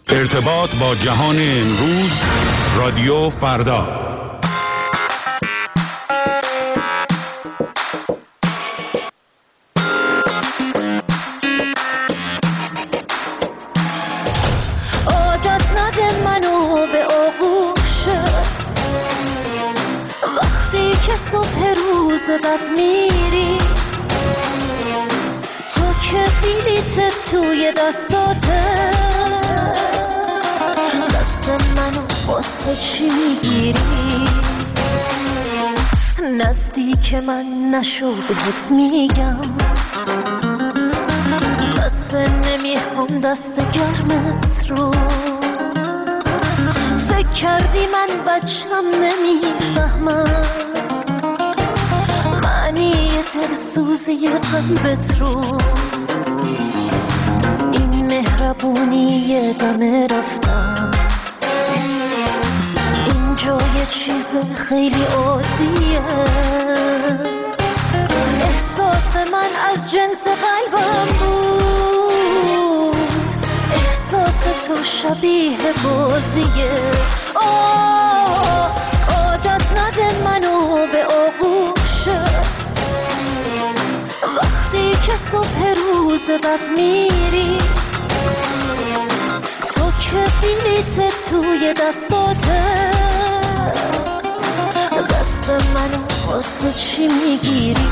ارتباط با جهان امروز، رادیو فردا. عادت نده منو به آغوشت وقتی که صبح روز بد میری، تو که بلیت توی دستاته، دست منو واسه چی میگیری؟ نزدیک من نشو بهت میگم، دست نمیخوام دست گرمت رو. فکر کردی من بچم نمیفهمم معنی دلسوزی قلبت رو. این مهربونی دم رفتم، اینجا یه چیز خیلی عادیه. احساس من از جنس قلبم بود، احساس تو شبیه بازیه. عادت نده منو به آغوشت وقتی که صبح روز بد میری، تو که بلیت توی دستاته، دست منو واسه چی میگیری؟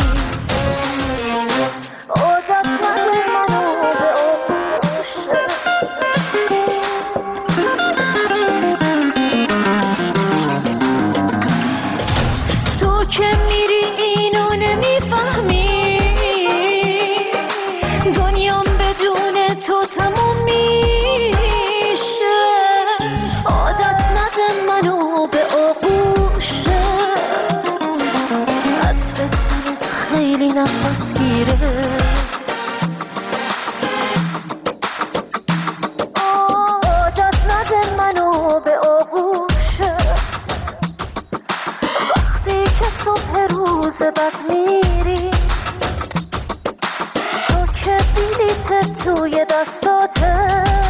عادت نده منو به آغوشت. تو که میری اینو نمیفهمی، دنیام بدون تو تموم میشه. عادت نده منو به آغوشت، عطر تنت خیلی نفس گیره. عادت نده منو به آغوشت وقتی که صبح روز بد میری، تو که بلیت توی دستاته،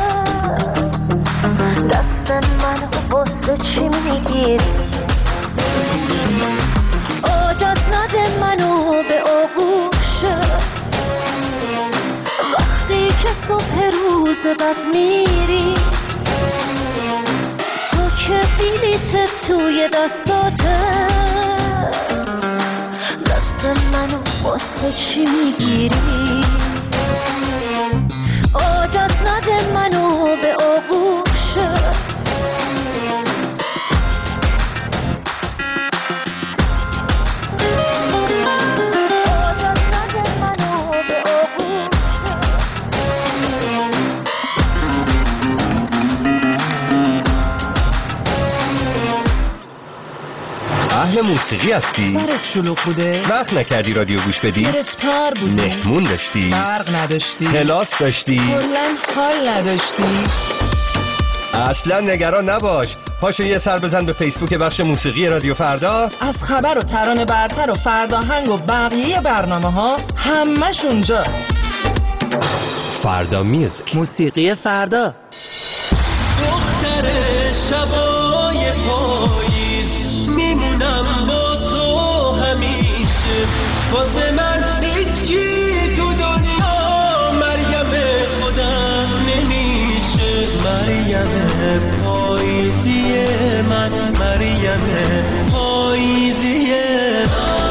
دست منو واسه چی میگیری؟ عادت نده منو به آغوشت وقتی که صبح روز بد میری، تو که بلیت توی دستاته، دست منو واسه چی میگیری؟ عادت نده منو به آغوشت. عادت نده منو به آغوشت. اهل موسیقی هستی؟ سرت شلوغ بوده؟ وقت نکردی رادیو گوش بدی؟ گرفتار بودی؟ مهمون داشتی؟ برق نداشتی؟ کلاس داشتی؟ کلاً حال نداشتی؟ اصلا نگران نباش، پاشو یه سر بزن به فیسبوک بخش موسیقی رادیو فردا. از خبر و ترانه برتر و فرداهنگ و بقیه برنامه ها همش اونجاست. فردا میوزیک، موسیقی فردا. دختر شبای پاییز میمونم با تو همیشه، واسه من هیچی تو دنیا مریم خودم نمیشه. مریم پاییزی من، مریم پاییزی من.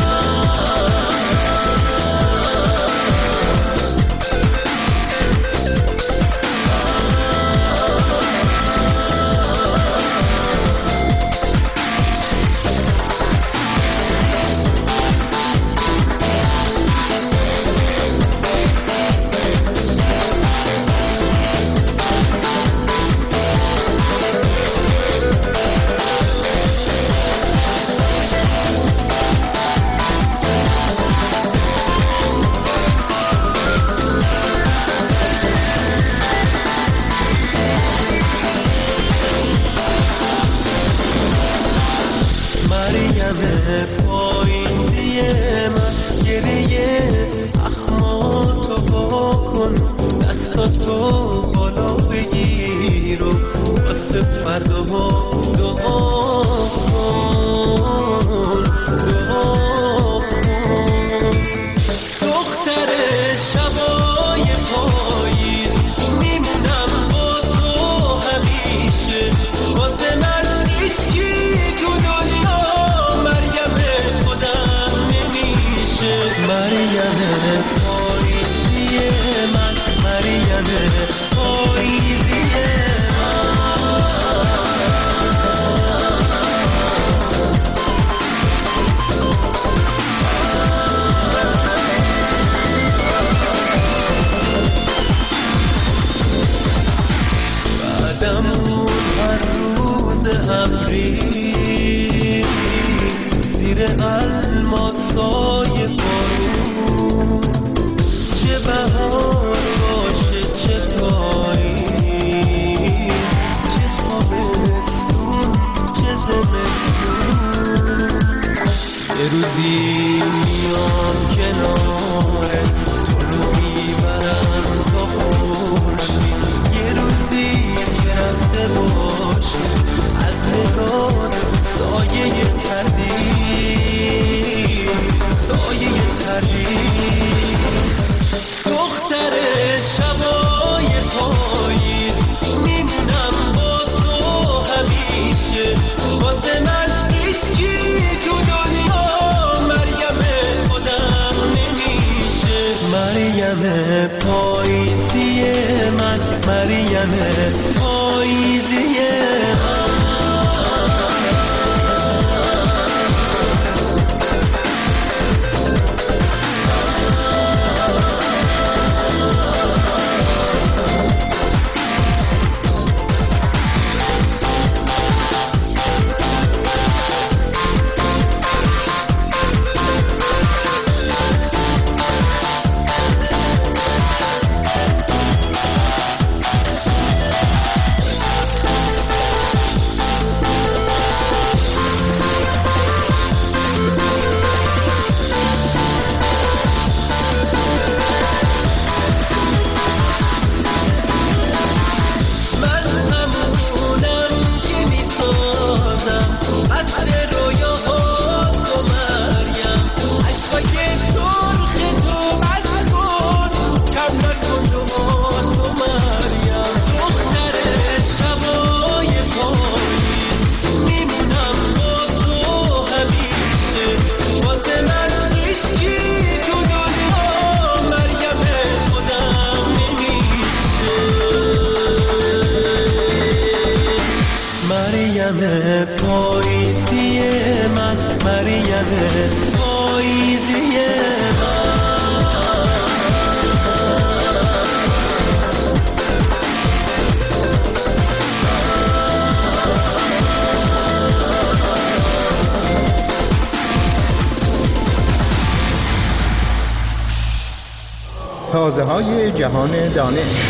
تازه‌های جهان دانش.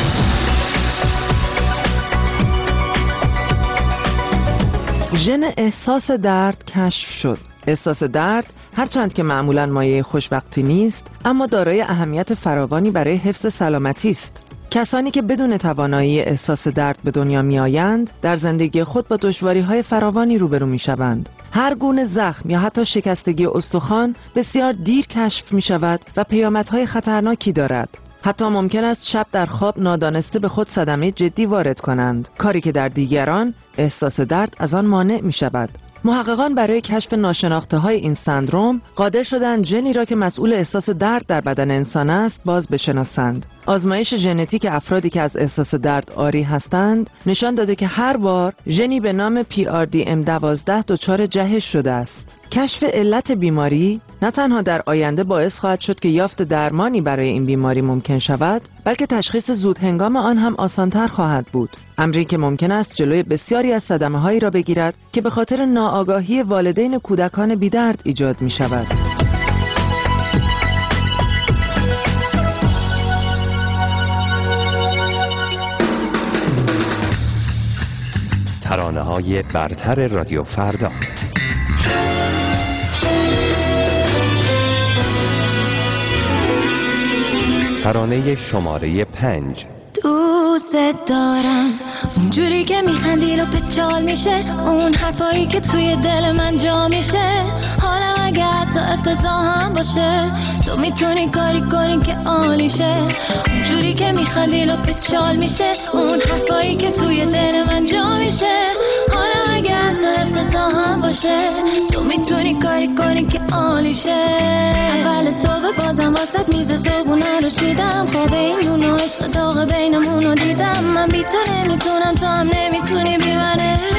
ژن احساس درد کشف شد. احساس درد هرچند که معمولاً مایه خوشبختی نیست، اما دارای اهمیت فراوانی برای حفظ سلامتی است. کسانی که بدون توانایی احساس درد به دنیا می‌آیند، در زندگی خود با دشواری‌های فراوانی روبرو می‌شوند. هر گونه زخم یا حتی شکستگی استخوان بسیار دیر کشف می‌شود و پیامدهای خطرناکی دارد. حتی ممکن است شب در خواب نادانسته به خود صدمه جدی وارد کنند، کاری که در دیگران احساس درد از آن مانع می‌شود. محققان برای کشف ناشناخته‌های این سندروم قادر شدند ژنی را که مسئول احساس درد در بدن انسان است باز بشناسند. آزمایش ژنتیک افرادی که از احساس درد عاری هستند نشان داده که هر بار ژنی به نام PRDM12 دچار جهش شده است. کشف علت بیماری نه تنها در آینده باعث خواهد شد که یافت درمانی برای این بیماری ممکن شود، بلکه تشخیص زود هنگام آن هم آسانتر خواهد بود. امری که ممکن است جلوی بسیاری از صدمه‌هایی را بگیرد که به خاطر ناآگاهی والدین کودکان بی‌درد ایجاد می شود. ترانه‌های برتر رادیو فردا. ترانه شماره 5. دوست دارم اونجوری که میخندی و پچال میشه، اون حرفایی که توی دل من جا میشه. حالم اگه حتی افتضاح هم باشه، تو میتونی کاری کنی که عالیشه. اونجوری که میخندی و پچال میشه، اون حرفایی که توی دل من جا میشه. حالم اگه حتی افتضاح هم باشه، تو میتونی کاری کنی که عالیشه. اول صبح بازم وسط میز صبحونه رو چیدم، خواب این دونه عشق داغ بینمونو دیدم. من بی تو نمیتونم، تو هم نمیتونی بی من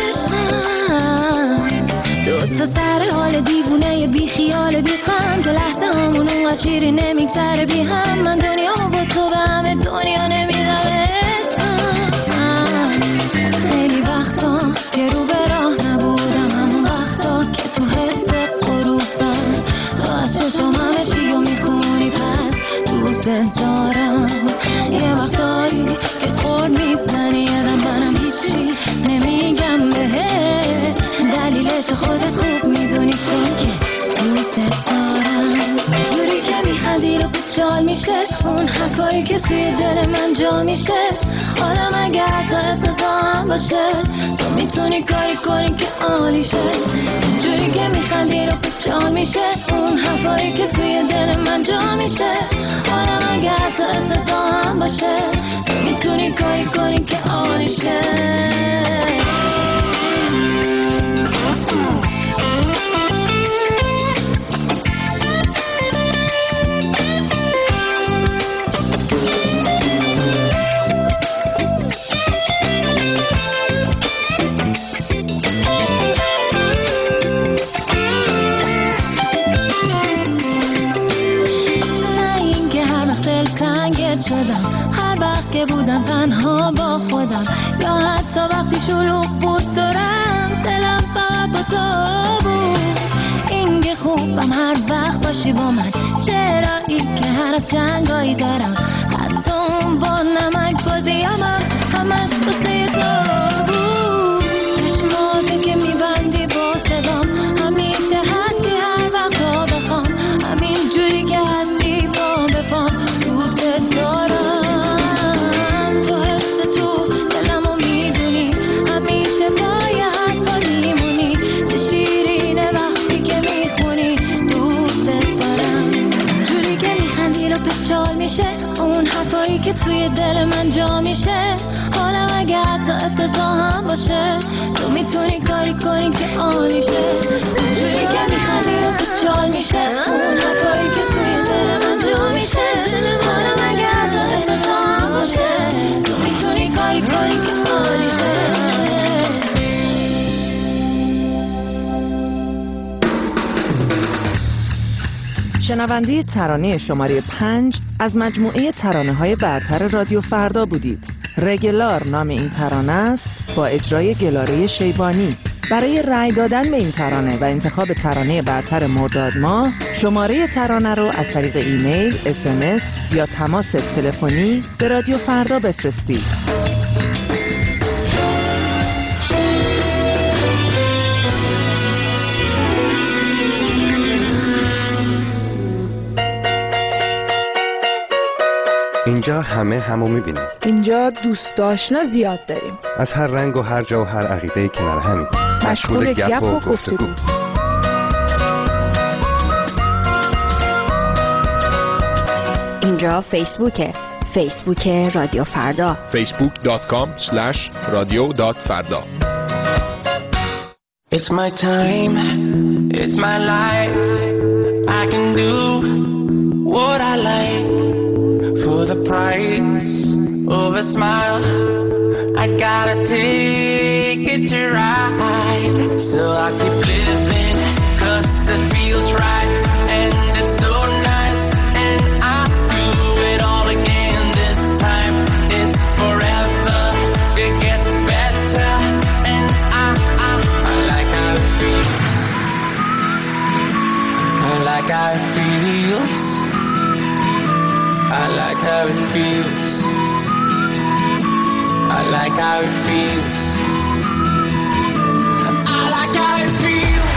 عشقم. دوتا سر حال دیوونه بی خیال بی غم، که لحظه همون اونقدر شیری نمیگذره بی هم. من دنیامو با تو به همه دنیا نمیدم عشقم. خیلی وقتا که رو به راه نبودم، همون وقتا که تو حس غروبم، تو از چشم همه چیو میخونی پس دوست دارم. یه وقتایی که قول میزنی یادم منم هیچی نمیگم بهت، دلیلش خودت خوب میدونی چون که دوست دارم. جوری که میخندی رو جال میشه اون حرفایی که توی دل من جا میشه. حالا مگه حتی افتضاح باشه تو میتونی کاری کنی که عالی شه. جوری که میخندی رو جال میشه اون حرفایی که توی دل من جا میشه. حالا مگه حتی افتضاح باشه تو میتونی کاری کنی که عالی شه. هر وقت که بودم تنها با خودم، یا حتی وقتی شلوغ بود دارم، دلم فقط با تو بود. این که خوبم هر وقت باشی با من، چرایی که هر از جنگایی دارم، حتی اون با نمک بازیم همش بسه تو بود. چشماتی که میبندی با صدام، همیشه هستی هر وقت ها بخوام، همین جوری که هستی با بپام دوست دارم. که توی دل من جا میشه. حالا اگه حتی افتضاح هم باشه تو میتونی کاری کنی که عالی شه. جوری که میخوادی و چال میشه اون حرفایی که توی دل من جا میشه. حالا اگه حتی افتضاح هم باشه تو میتونی کاری کنی که عالی شه. شنونده ترانه شماره 5 از مجموعه ترانه‌های برتر رادیو فردا بودید. رگلار نام این ترانه است با اجرای گلاره شیبانی. برای رأی دادن به این ترانه و انتخاب ترانه برتر مرداد ماه، شماره ترانه رو از طریق ایمیل، SMS یا تماس تلفنی به رادیو فردا بفرستید. اینجا همو میبینیم. اینجا دوست آشنا زیاد داریم. از هر رنگ و هر جا و هر عقیده کنار همین. مشغول گپ و گفتگو. اینجا فیسبوک رادیو فردا. facebook.com/radio.farda. It's my time, it's my life. I can do what I like. For the price of a smile, I gotta take it to ride. So I keep living, 'cause it feels right. And it's so nice, and I do it all again this time. It's forever, it gets better. And I like how it feels. I like how it feels. I like how it feels. I like how it feels. I like how it feels.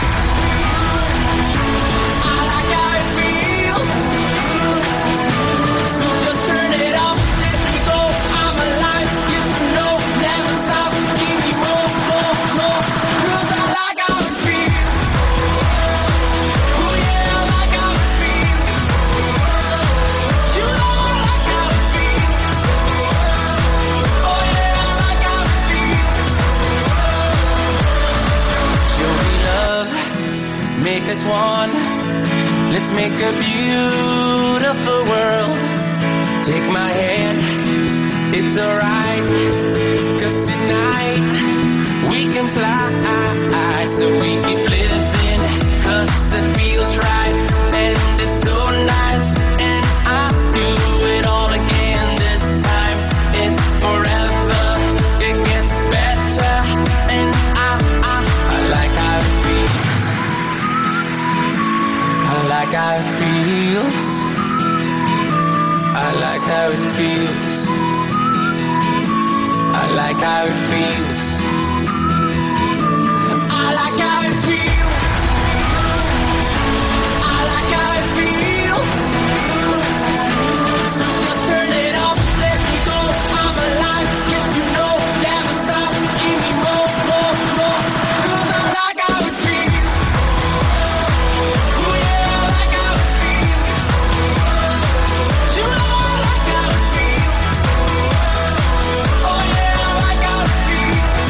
I like how it feels. So just turn it off, let me go. I'm alive, yes or no, never stop. Give me more, 'cause I like how it feels. Oh yeah, I like how it feels. You know I like how it feels. Oh yeah, I like how it feels. like how it feels. I like how it feels. I like how it feels. So just turn it off, let me go. I'm alive, yes you know. Never stop, give me more, more, more. 'Cause I like how it feels. Oh yeah, I like how it feels. You know I like how it feels. Oh yeah, I like how it feels.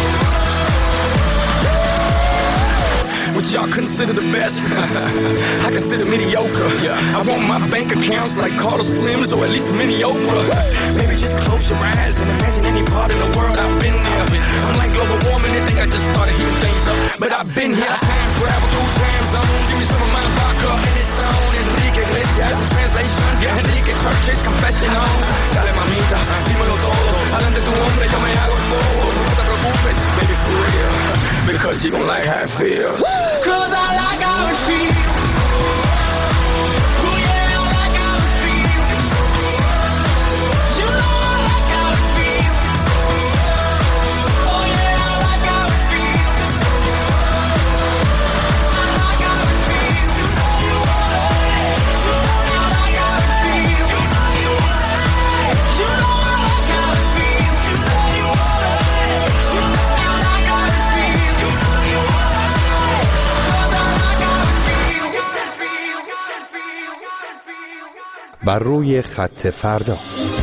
What y'all consider the best? I consider mediocre. I want my bank accounts like Carlos Slims or at least mediocre. Maybe just close your eyes and imagine any part in the world I've been there. I'm like global warming, they think I just started heating things up, but I've been here. I time travel through time zone. Give me some of my vodka and it's on. Enrique Iglesias, translation. Enrique Church's confession on. Dale mamita, dímelo todo. Adelante tu hombre, yo me hago todo. No te preocupes, baby, for real. Because you gon' like how it feels. 'Cause I like how it feels. Oh yeah, I like how it feels. You know I like how it feels. Oh yeah, I like how it feels. I like how it feels. You know you want it. You know I like how it feels. You know you want it. You know I like how it feels. You know you want it. You know I like how it feels. You know you want it. بر روی خط فردا.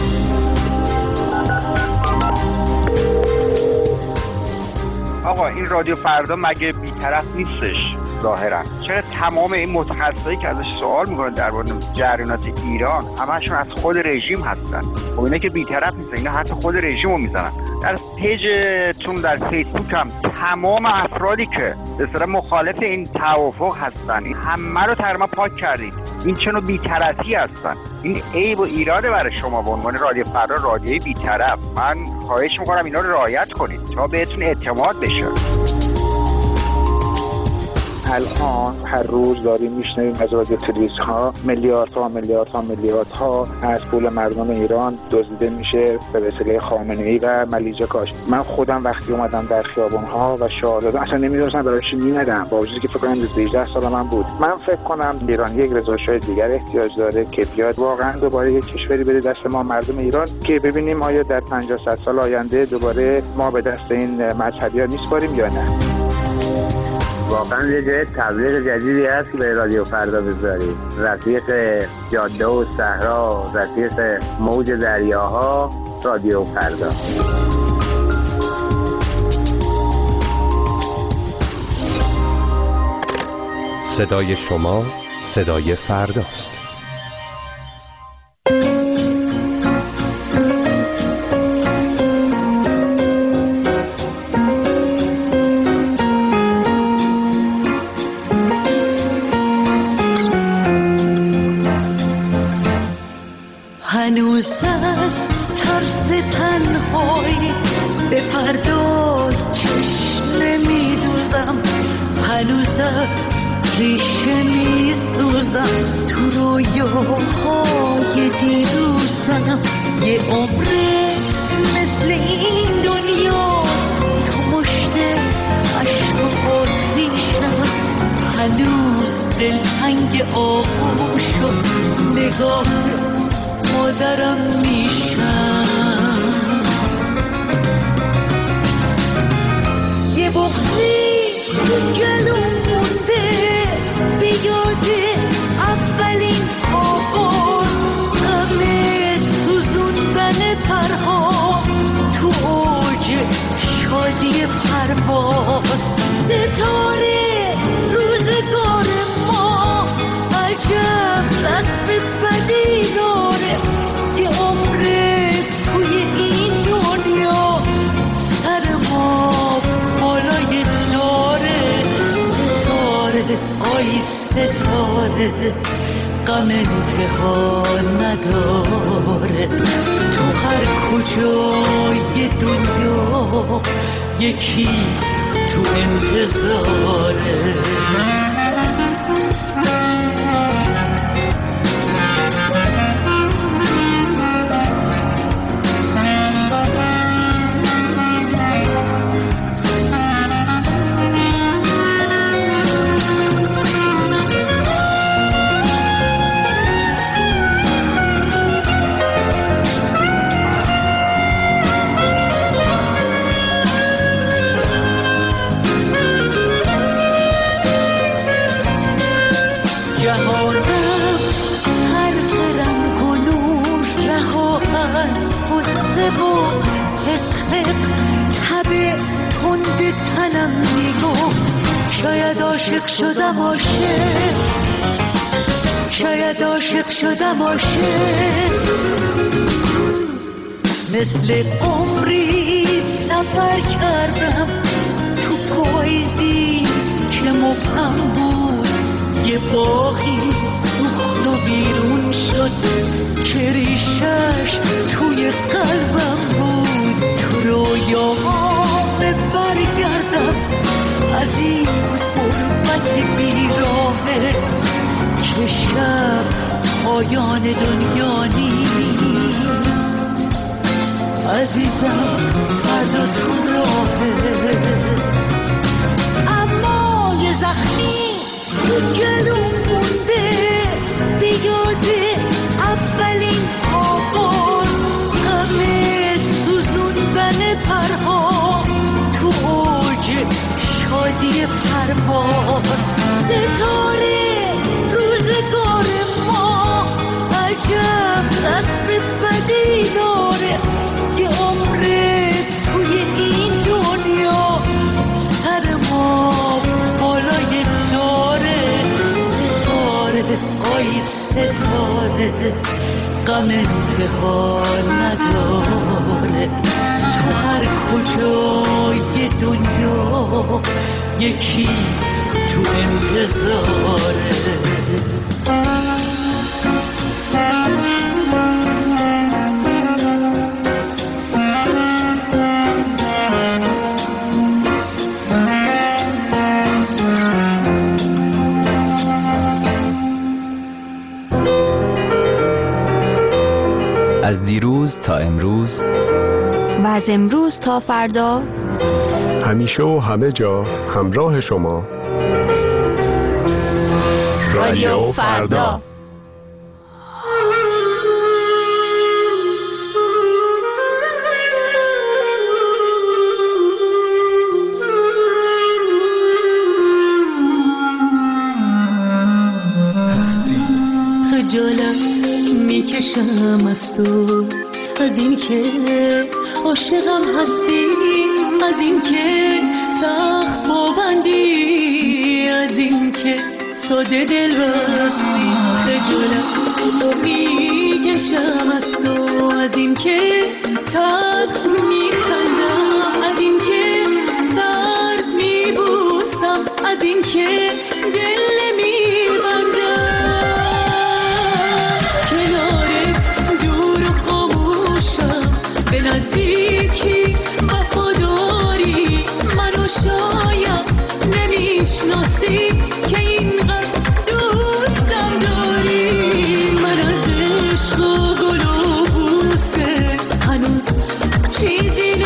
آقا این رادیو فردا مگه بی‌طرف نیستش ظاهرا؟ چرا تمام این متخصصایی که ازش سوال میکنن درباره جریانات ایران همشون از خود رژیم هستن؟ خب اینا که بی‌طرف نیستن، اینا حتی خود رژیمو میزنن. در پیجتون در فیسبوک هم تمام افرادی که به اصطلاح مخالف این توافق هستن همه رو تقریبا پاک کردید. این چه نوع بی‌طرفی هستن؟ این عیب و ایراده برای شما به عنوان رادیو فردا، رادیوی بی‌طرف. من خواهش میکنم اینا رو رعایت کنید تا بهتون اعتماد بشه. الان هر روز داریم میشنویم از رادیو تلویزیون‌ها میلیاردها از پول مردم ایران دزدیده میشه به وسیله خامنه‌ای و ملیحه کاشانی. من خودم وقتی اومدم در خیابون‌ها و شعار دادم اصلا نمی‌دونستم برای چی می‌ندم، با وجودی که فکر کنم 18 سال من بود. من فکر کنم ایران یک رضاشاه دیگر احتیاج داره که بیاد واقعا دوباره یک کشوری بده دست ما مردم ایران که ببینیم آیا در 50-100 سال آینده دوباره ما به دست این مذهبی‌ها میسپاریم یا نه. واقعا یه جای تبلیغ جدیدی هست که به رادیو فردا بذارید. رفیق جاده و صحرا، رفیق موج دریاها، رادیو فردا. صدای شما صدای فرداست. هنوز از ترس تنهایی به فردا چشم نمیدوزم، هنوز از ریشه میسوزم، تو رویاهای دیروزم. یه عمره مثل این دنیا تو مشت عشق و آتیشم، هنوز دلتنگ آغوش و نگاه مادرم میشم. یه بغضی گلوم مونده به یاد اولین آغاز، غم سوزوندن پرها تو اوج شادی پرواز. ستاره روزگار ما عجب رسم بدی داره، یه عمره توی این دنیا سر ما بالای داره. ستاره آی ستاره غم انتها نداره، تو هر کجای دنیا یکی تو انتظاره. عاشق شدم عاشق، شاید عاشق شدم عاشق، مثل عمری سفر کردم تو پاییزی که مبهم بود، یه باغی سوخت و بیرون شد که ریشش توی قلبم بود. تو رویاهام برگردم از این غربت بیراهه که شب پایان دنیا نیست. عزیزم فردا تو راهه، اما یه زخمی تو گلوم مونده، بیاده اولین آواز، غم سوزوندن پرها تو اوج شادی پرواز. ستاره روزگار ما عجب رسم بدی داره، یه عمره توی این دنیا سر ما بالای داره. ستاره آی ستاره غم انتها نداره، تو هر کجای دنیا یکی تو انتظاره. از دیروز تا امروز و از امروز تا فردا، همیشه و همه جا همراه شما. رادیو فردا. خجالت میکشم از تو، از این که عاشقم هستی، از این که سخت پابندی، از این که ساده دل بستی. خجالت میکشم از تو، از این که تلخ میخندم، از این که سرد میبوسم، از این که دل نمیبندم. کنارت دور و خاموشم، به نزدیکی وفاداری، منو شاید نمیشناسی که اینقدر دوستم داری. من از عشق و گل و بوسه هنوز چیزی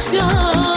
باشم.